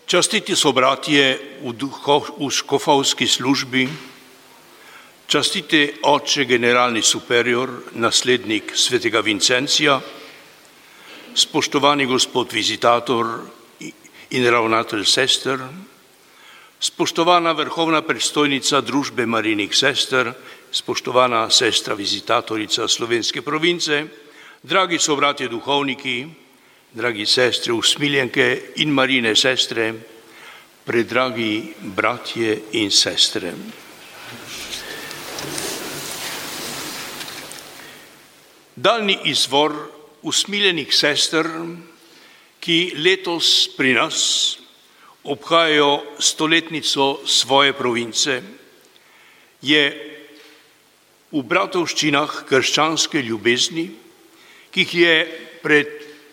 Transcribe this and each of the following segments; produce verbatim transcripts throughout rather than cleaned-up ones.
Častiti so bratje v, duho, v škofovski službi, častite oče generalni superior, naslednik svetega Vincencija, spoštovani gospod vizitator in ravnatelj sester, spoštovana vrhovna predstojnica družbe Marijinih sester, spoštovana sestra vizitatorica slovenske province, dragi sobratje duhovniki, dragi sestre usmiljenke in Marijine sestre, predragi bratje in sestre. Daljni izvor usmiljenih sester, ki letos pri nas obhajajo stoletnico svoje province, je v bratovščinah krščanske ljubezni, ki jih je pred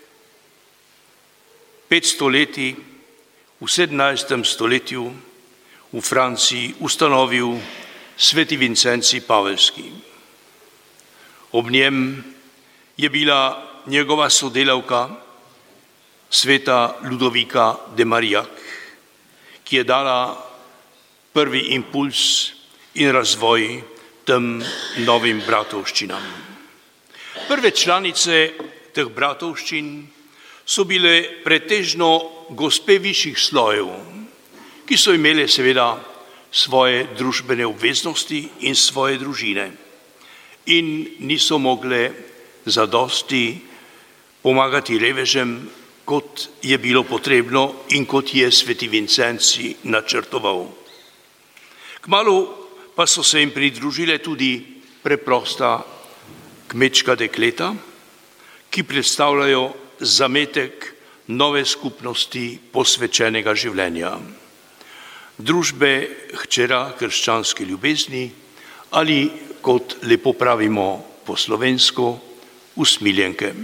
petsto leti v sedemnajstem stoletju v Franciji ustanovil sveti Vincencij Paveljski. Ob njem je bila njegova sodelavka sveta Ludovika de Marillac, ki je dala prvi impuls in razvoj tem novim bratovščinam. Prve članice teh bratovščin so bile pretežno gospe višjih slojev, ki so imele seveda svoje družbene obveznosti in svoje družine in niso mogle zadosti pomagati revežem, kot je bilo potrebno in kot je sveti Vincencij načrtoval. Kmalu pa so se jim pridružile tudi preprosta kmečka dekleta, ki predstavljajo zametek nove skupnosti posvečenega življenja, družbe hčera krščanske ljubezni ali, kot lepo pravimo po slovensko, usmiljenke.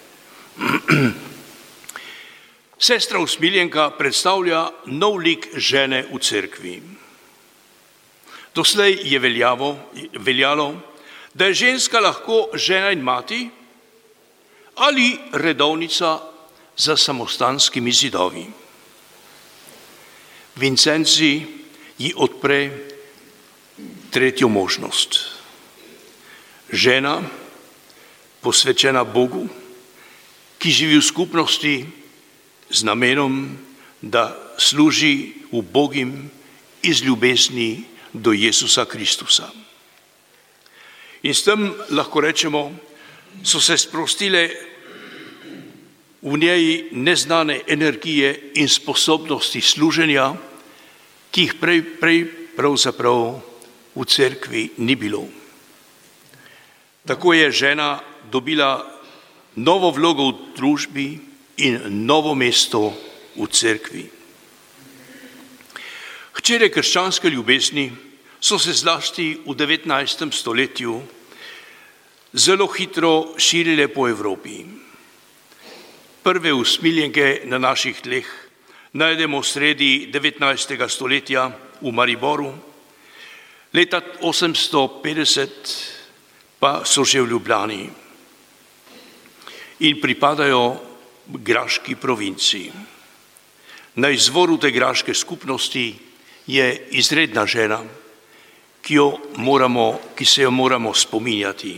Sestra usmiljenka predstavlja nov lik žene v cerkvi. Doslej je veljavo, veljalo, da je ženska lahko žena in mati ali redovnica za samostanskimi zidovi. Vincencij ji odpre tretjo možnost. Žena, posvečena Bogu, ki živi v skupnosti z namenom, da služi ubogim iz ljubezni do Jezusa Kristusa. In s tem lahko rečemo, so se sprostile v njej neznane energije in sposobnosti služenja, ki jih prej, prej pravzaprav v cerkvi ni bilo. Tako je žena dobila novo vlogo v družbi in novo mesto v cerkvi. Hčere krščanske ljubezni so se zlasti v devetnajstem stoletju zelo hitro širile po Evropi. Prve usmiljenke na naših tleh najdemo sredi devetnajstega stoletja v Mariboru, leta osemsto petdeset pa so že v Ljubljani in pripadajo graški provinciji. Na izvoru te graške skupnosti je izredna žena, ki, jo moramo, ki se jo moramo spominjati.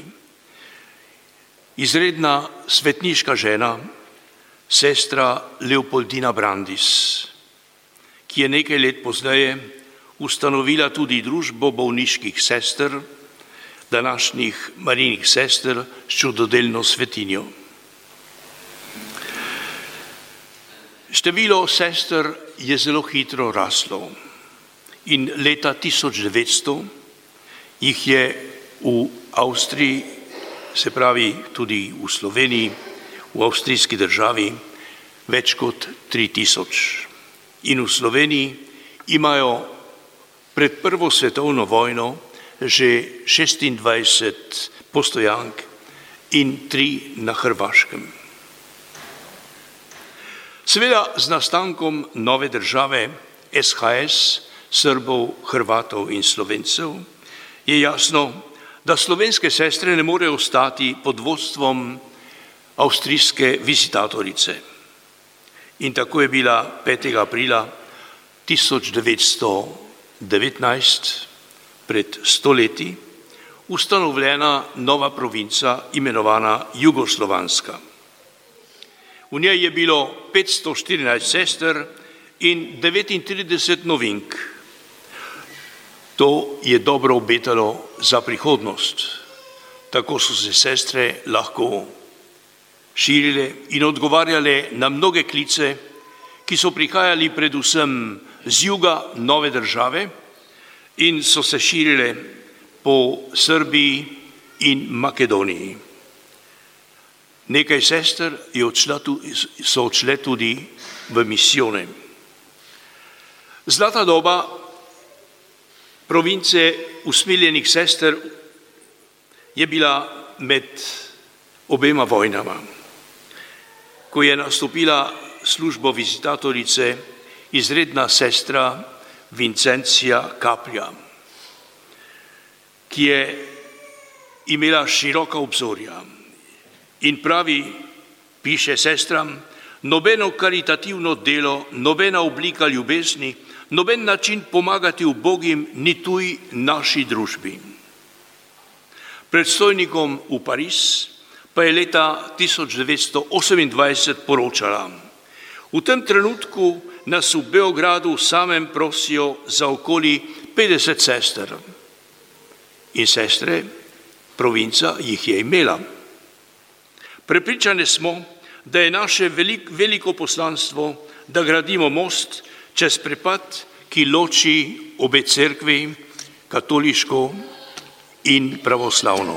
Izredna svetniška žena, sestra Leopoldina Brandis, ki je nekaj let pozneje ustanovila tudi družbo bolniških sester, današnjih Marijinih sester s čudodelno svetinjo. Število sester je zelo hitro raslo in leta tisoč devetsto jih je v Avstriji, se pravi tudi v Sloveniji, v avstrijski državi, več kot tri tisoč. In v Sloveniji imajo pred prvo svetovno vojno že šestindvajset postojank in tri na Hrvaškem. Seveda z nastankom nove države S H S, Srbov, Hrvatov in Slovencev, je jasno, da slovenske sestre ne morejo ostati pod vodstvom avstrijske vizitatorice. In tako je bila petega aprila tisoč devetsto devetnajst, pred sto leti, ustanovljena nova provinca imenovana Jugoslovanska. V njej je bilo petsto štirinajst sester in devetintrideset novink. To je dobro obetalo za prihodnost. Tako so se sestre lahko širile in odgovarjale na mnoge klice, ki so prihajali predvsem z juga nove države in so se širile po Srbiji in Makedoniji. Nekaj sester je odšla, so odšle tudi v misijone. Zlata doba province usmiljenih sester je bila med obema vojnama, ko je nastopila službo vizitatorice izredna sestra Vincencija Kaplja, ki je imela široka obzorja in pravi, piše sestram, nobeno karitativno delo, nobena oblika ljubezni, noben način pomagati ubogim ni tuj naši družbi. Predstojnikom v Pariz pa je leta tisoč devetsto osemindvajset poročala. V tem trenutku nas v Beogradu samem prosijo za okoli petdeset sester. In sestre, provinca jih je imela. Prepričani smo, da je naše velik, veliko poslanstvo, da gradimo most čez prepad, ki loči obe cerkvi, katoliško in pravoslavno.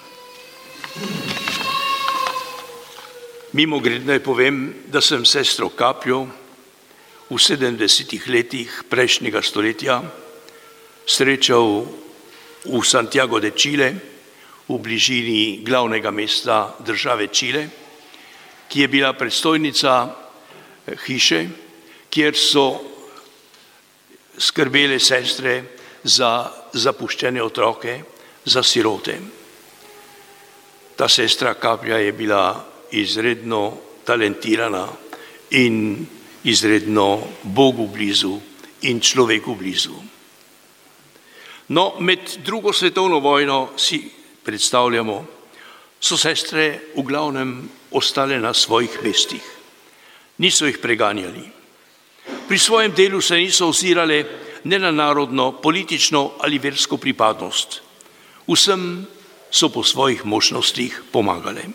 Mimogrede naj povem, da sem sestro Kapljo v sedemdesetih letih prejšnjega stoletja srečal v Santiago de Chile, v bližini glavnega mesta države Čile, ki je bila predstojnica hiše, kjer so skrbele sestre za zapuščene otroke, za sirote. Ta sestra Kaplja je bila izredno talentirana in izredno Bogu blizu in človeku blizu. No, med drugo svetovno vojno si predstavljamo, so sestre v glavnem ostale na svojih mestih. Niso jih preganjali. Pri svojem delu se niso ozirale ne na narodno, politično ali versko pripadnost. Vsem so po svojih možnostih pomagale.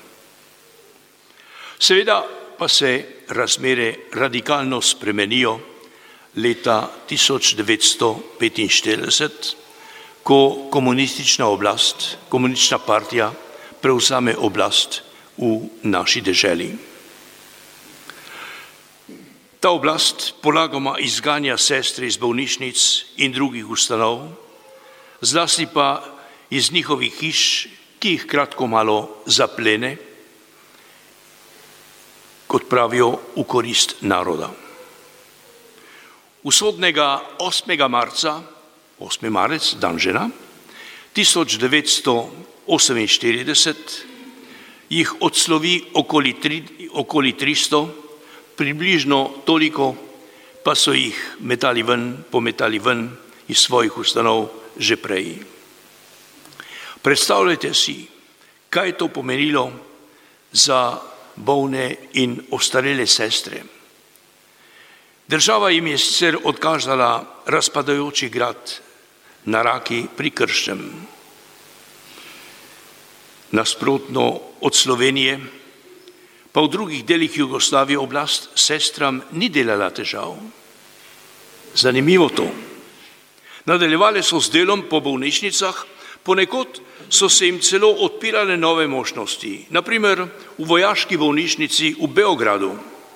Seveda pa se razmere radikalno spremenijo leta tisoč devetsto petinštirideset, ko komunistična oblast, komunistična partija prevzame oblast v naši deželi. Ta oblast polagoma izganja sestre iz bolnišnic in drugih ustanov, zlasti pa iz njihovih hiš, ki jih kratko malo zaplene, kot pravijo, v korist naroda. Usodnega osmega marca, osmi marec, dan žena, tisoč devetsto oseminštirideset, jih odslovi okoli, tri, okoli tristo, približno toliko pa so jih metali ven, pometali ven iz svojih ustanov že prej. Predstavljajte si, kaj to pomenilo za bolne in ostarele sestre. Država jim je sicer odkazala razpadajoči grad na Raki pri Krškem. Nasprotno od Slovenije, pa v drugih delih Jugoslavije oblast sestram ni delala težav. Zanimivo to. Nadaljevale so z delom po bolnišnicah, ponekod so se jim celo odpirale nove možnosti, na primer v vojaški bolnišnici v Beogradu.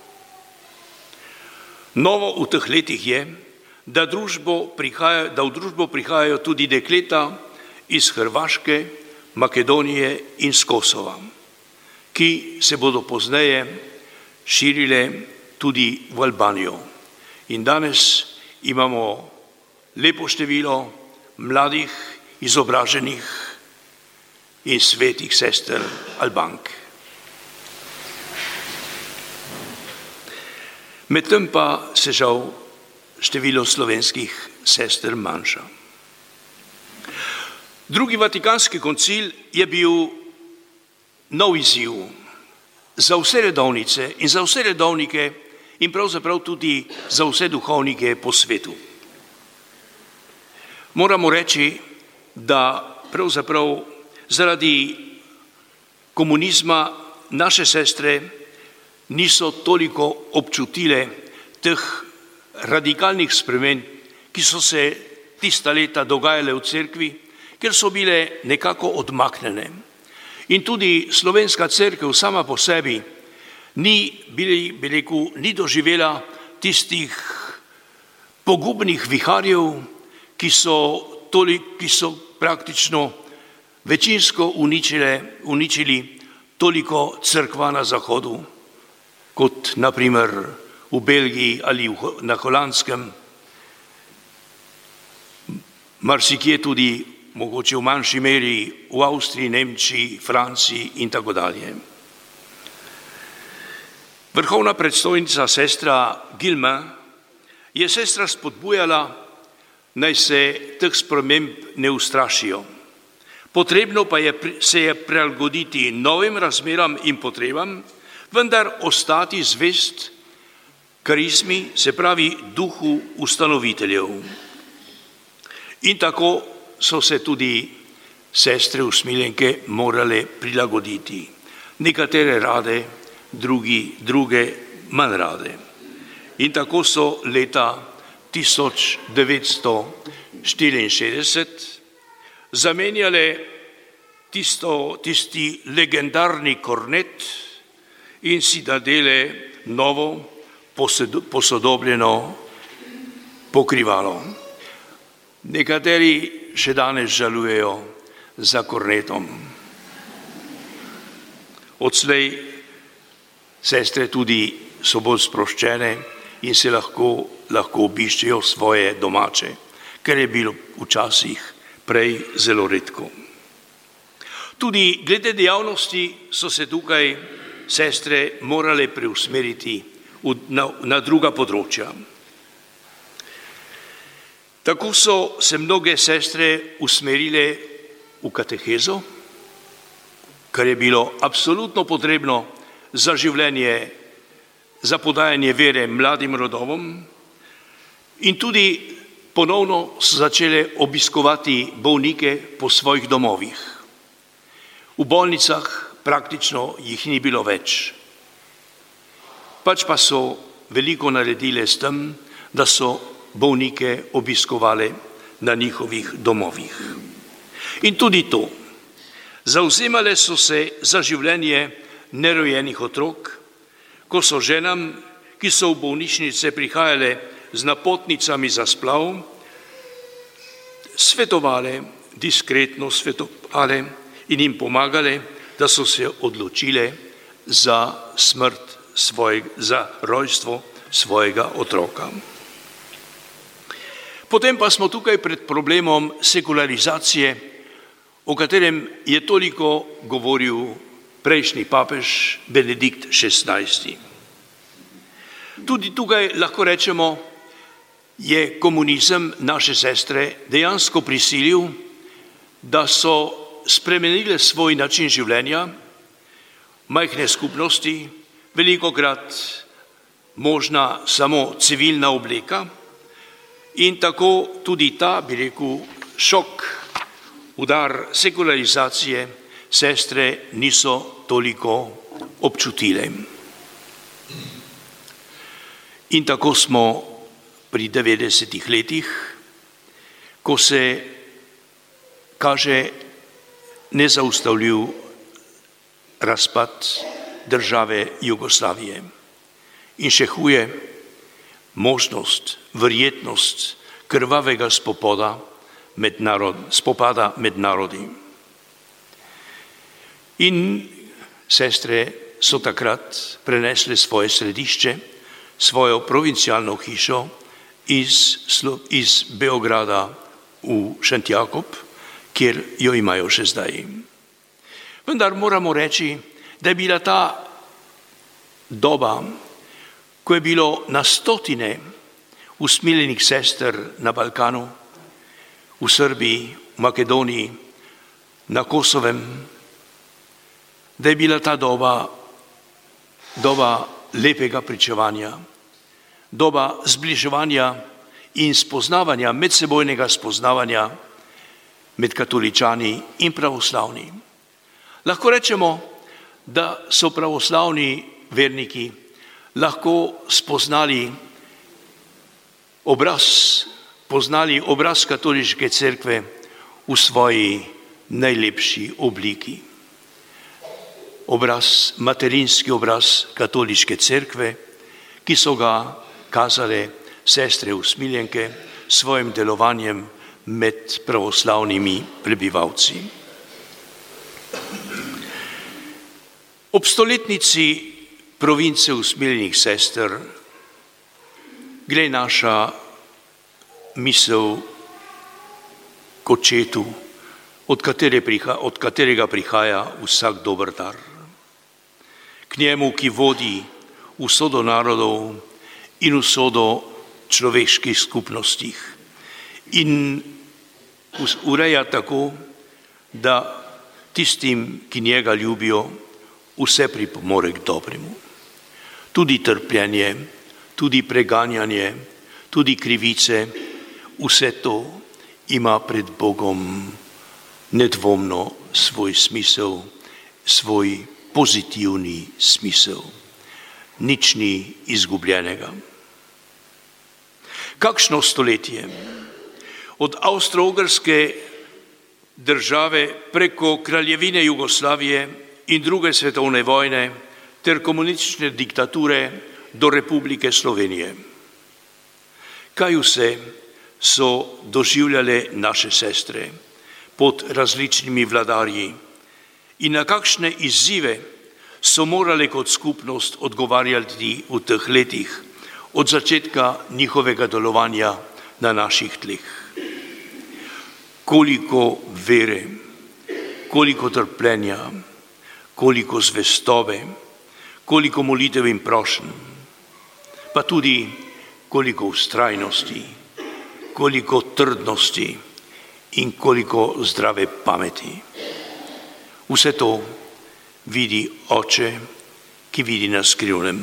Novo v teh letih je, da, družbo prihaja, da v družbo prihajajo tudi dekleta iz Hrvaške, Makedonije in z Kosova, ki se bodo pozneje širile tudi v Albanijo. In danes imamo lepo število mladih, izobraženih in svetih sester Albank. Medtem pa se žal število slovenskih sester manjša. Drugi vatikanski koncil je bil nov izziv za vse redovnice in za vse redovnike in pravzaprav tudi za vse duhovnike po svetu. Moramo reči, da pravzaprav zaradi komunizma naše sestre niso toliko občutile teh radikalnih sprememb, ki so se tista leta dogajale v cerkvi, ker so bile nekako odmaknjene. In tudi slovenska cerkev sama po sebi ni, bili, bi rekel, ni doživela tistih pogubnih viharjev, ki so, tolik, ki so praktično večinsko uničile, uničili toliko cerkva na zahodu, kot naprimer v Belgiji ali v, na Holandskem, marsikje tudi mogoče v manjši meri v Avstriji, Nemčiji, Franciji in tako dalje. Vrhovna predstojnica sestra Gilma je sestra spodbujala, naj se teh sprememb ne ustrašijo. Potrebno pa je se je prilagoditi novim razmeram in potrebam, vendar ostati zvest karizmi, se pravi duhu ustanoviteljev. In tako so se tudi sestre usmiljenke morale prilagoditi. Nekatere rade, drugi, druge manj rade. In tako so leta tisoč devetsto štiriinšestdeset zamenjale tisto, tisti legendarni kornet in si dadele novo posodobljeno pokrivalo. Nekateri še danes žalujejo za kornetom. Odslej sestre tudi so bolj sproščene in se lahko, lahko obiščejo svoje domače, ker je bilo včasih prej zelo redko. Tudi glede dejavnosti so se tukaj sestre morale preusmeriti na, na druga področja. Tako so se mnoge sestre usmerile v katehezo, kar je bilo absolutno potrebno za življenje, za podajanje vere mladim rodovom, in tudi ponovno so začele obiskovati bolnike po svojih domovih. V bolnicah praktično jih ni bilo več. Pač pa so veliko naredile s tem, da so bolnike obiskovale na njihovih domovih. In tudi to. Zavzemale so se za življenje nerojenih otrok, ko so ženam, ki so v bolnišnice prihajale z napotnicami za splav, svetovale, diskretno svetovale in jim pomagale, da so se odločile za smrt svojega, za rojstvo svojega otroka. Potem pa smo tukaj pred problemom sekularizacije, o katerem je toliko govoril prejšnji papež Benedikt šestnajsti. Tudi tukaj lahko rečemo, je komunizem naše sestre dejansko prisilil, da so spremenile svoj način življenja, majhne skupnosti, velikokrat možna samo civilna obleka, in tako tudi ta, bi rekel, šok, udar sekularizacije sestre niso toliko občutile. In tako smo pri devetdesetih letih, ko se kaže nezaustavljiv razpad države Jugoslavije. In še huje, možnost, verjetnost krvavega spopada med, narod, spopada med narodi. In sestre so takrat prenesle svoje središče, svojo provincialno hišo iz, iz Beograda v Šentjakob, kjer jo imajo še zdaj. Vendar moramo reči, da je bila ta doba, ko je bilo na stotine usmiljenih sester na Balkanu, v Srbiji, v Makedoniji, na Kosovem, da je bila ta doba doba lepega pričevanja, doba zbliževanja in spoznavanja, medsebojnega spoznavanja med katoličani in pravoslavni. Lahko rečemo, da so pravoslavni verniki lahko spoznali obraz, poznali obraz katoliške cerkve v svoji najlepši obliki. Obraz, materinski obraz katoliške cerkve, ki so ga kazale sestre usmiljenke s svojim delovanjem med pravoslavnimi prebivalci. Ob stoletnici province usmiljenih sester gre naša misel k očetu, od, katere priha, od katerega prihaja vsak dober dar. K njemu, ki vodi usodo narodov in usodo človeških skupnostih in ureja tako, da tistim, ki njega ljubijo, vse pripomore k dobremu. Tudi trpljenje, tudi preganjanje, tudi krivice, vse to ima pred Bogom nedvomno svoj smisel, svoj pozitivni smisel. Nič ni izgubljenega. Kakšno stoletje? Od Avstro-Ogrske države preko kraljevine Jugoslavije in druge svetovne vojne ter komunistične diktature do Republike Slovenije. Kaj vse so doživljale naše sestre pod različnimi vladarji in na kakšne izzive so morale kot skupnost odgovarjati v teh letih od začetka njihovega delovanja na naših tleh. Koliko vere, koliko trpljenja, koliko zvestobe, koliko molitev in prošenj, pa tudi koliko vztrajnosti, koliko trdnosti in koliko zdrave pameti. Vse to vidi Oče, ki vidi na skrivnem.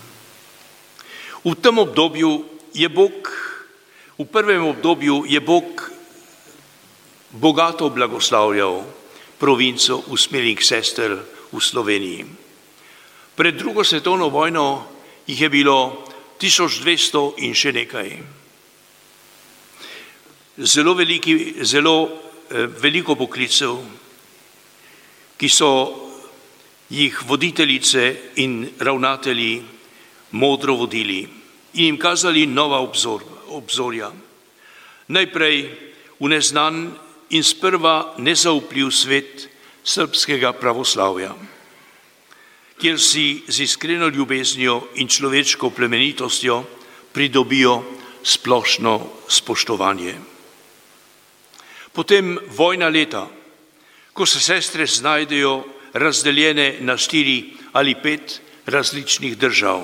V tem obdobju je Bog, v prvem obdobju je Bog bogato blagoslavljal provinco usmiljenih sester v Sloveniji. Pred drugo svetovno vojno jih je bilo tisoč dvesto in še nekaj. Zelo, veliki, zelo eh, veliko poklicev, ki so jih voditeljice in ravnatelji modro vodili in jim kazali nova obzor, obzorja. Najprej v neznan in sprva nezaupljiv svet srbskega pravoslavja, kjer si z iskreno ljubeznijo in človeško plemenitostjo pridobijo splošno spoštovanje. Potem vojna leta, ko se sestre znajdejo razdeljene na štiri ali pet različnih držav.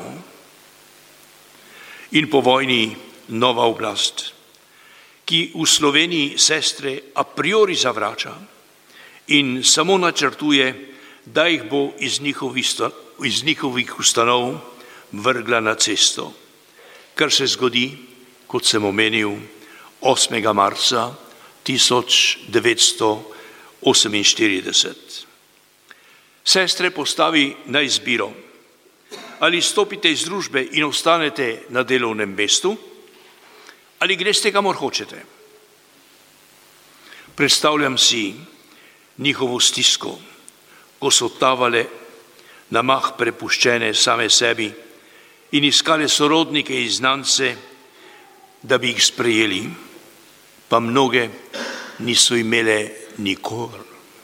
In po vojni nova oblast, ki v Sloveniji sestre a priori zavrača in samo načrtuje, da jih bo iz njihovih, iz njihovih ustanov vrgla na cesto, kar se zgodi, kot sem omenil, osmega marca tisoč devetsto oseminštirideset. Sestre postavi na izbiro, ali stopite iz družbe in ostanete na delovnem mestu, ali greste kamor hočete. Predstavljam si njihovo stisko, ko so tavale na mah prepuščene same sebi in iskale sorodnike in znance, da bi jih sprejeli, pa mnoge niso imele nikor.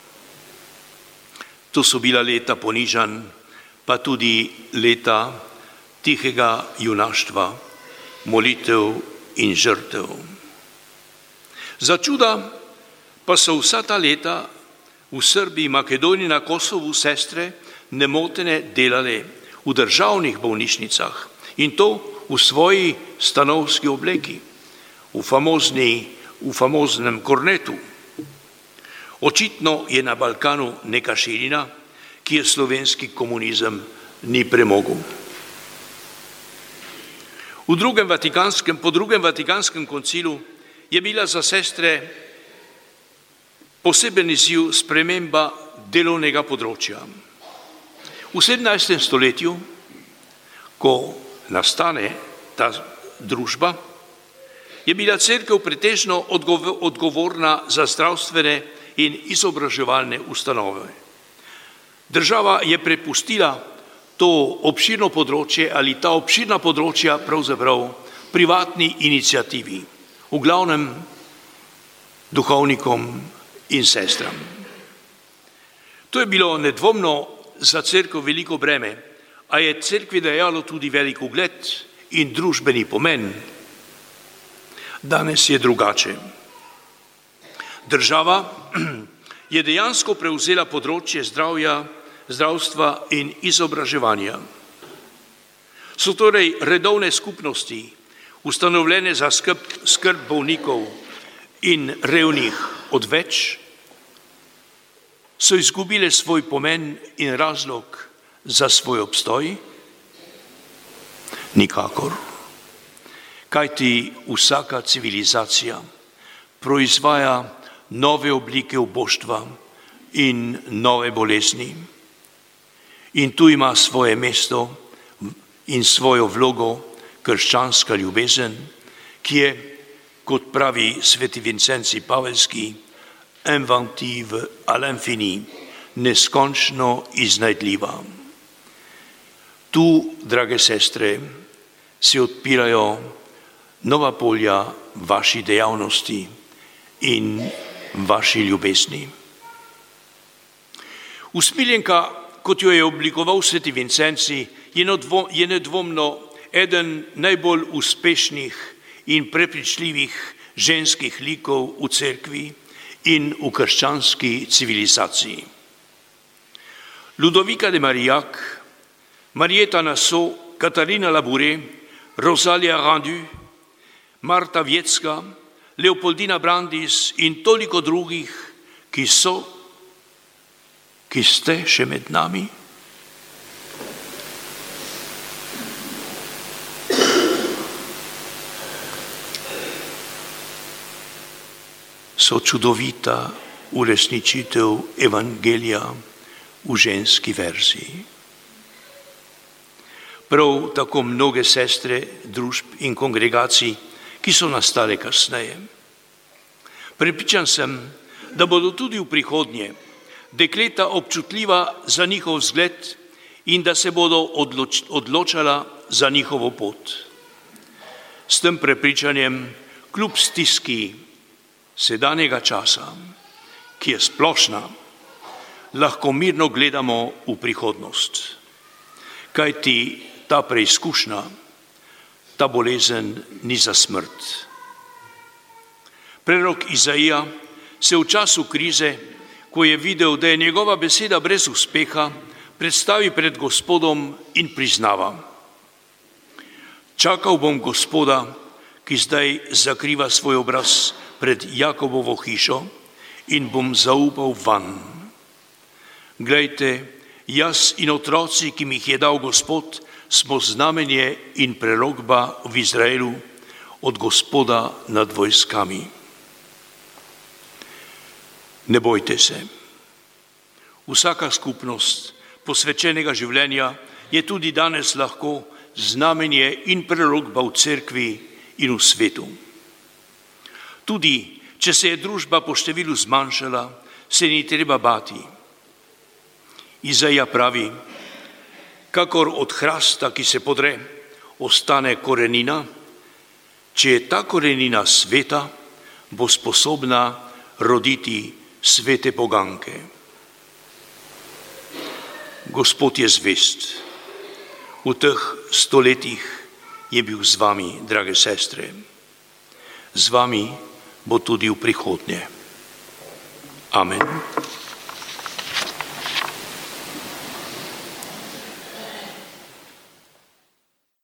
To so bila leta ponižanj, pa tudi leta tihega junaštva, molitev in žrtev. Za čuda pa so vsa ta leta v Srbiji, Makedoniji, na Kosovu sestre nemotene delale v državnih bolnišnicah in to v svoji stanovski obleki, v, famozni, v famoznem kornetu. Očitno je na Balkanu neka širina, ki je slovenski komunizem ni premogel. V drugem vatikanskem, po drugem vatikanskem koncilu je bila za sestre poseben izziv sprememba delovnega področja. V sedemnajstem stoletju, ko nastane ta družba, je bila cerkev pretežno odgovorna za zdravstvene in izobraževalne ustanove. Država je prepustila to obširno področje ali ta obširna področja pravzaprav privatni iniciativi, v glavnem duhovnikom in sestram. To je bilo nedvomno za cerkev veliko breme, a je cerkvi dajalo tudi velik ugled in družbeni pomen. Danes je drugače. Država je dejansko prevzela področje zdravja, zdravstva in izobraževanja. So torej redovne skupnosti, ustanovljene za skrb, skrb bolnikov in revnih odveč, so izgubile svoj pomen in razlog za svoj obstoj? Nikakor. Kajti vsaka civilizacija proizvaja nove oblike uboštva in nove bolezni. In tu ima svoje mesto in svojo vlogo krščanska ljubezen, ki je, kot pravi sveti Vincenci Pavelski, inventive à l'infini, neskončno iznajdljiva. Tu, drage sestre, se odpirajo nova polja vaši dejavnosti in vaši ljubezni. Usmiljenka, kot jo je oblikoval sveti Vincenci, je nedvomno eden najbolj uspešnih in prepričljivih ženskih likov v cerkvi in v krščanski civilizaciji. Ludovika de Marillac, Marietta Nassau, Katarina Labouré, Rosalia Rendu, Marta Wiecka, Leopoldina Brandis in toliko drugih, ki so, ki ste še med nami. So čudovita uresničitev evangelija v ženski verziji. Prav tako mnoge sestre, družb in kongregacij, ki so nastale kasneje. Prepričan sem, da bodo tudi v prihodnje dekleta občutljiva za njihov vzgled in da se bodo odloč, odločala za njihovo pot. S tem prepričanjem, kljub stiski sedanjega časa, ki je splošna, lahko mirno gledamo v prihodnost. Kajti ta preizkušnja, ta bolezen ni za smrt. Prerok Izaija se v času krize, ko je videl, da je njegova beseda brez uspeha, predstavi pred Gospodom in priznava: čakal bom Gospoda, ki zdaj zakriva svoj obraz pred Jakobovo hišo, in bom zaupal vanj. Glejte, jaz in otroci, ki mi jih je dal Gospod, smo znamenje in prerokba v Izraelu od Gospoda nad vojskami. Ne bojte se. Vsaka skupnost posvečenega življenja je tudi danes lahko znamenje in prerokba v cerkvi in v svetu. Tudi, če se je družba po številu zmanjšala, se ni treba bati. Izaija pravi: kakor od hrasta, ki se podre, ostane korenina, če je ta korenina sveta, bo sposobna roditi svete poganke. Gospod je zvest. V teh stoletjih je bil z vami, drage sestre. Z vami bo tudi v prihodnje. Amen.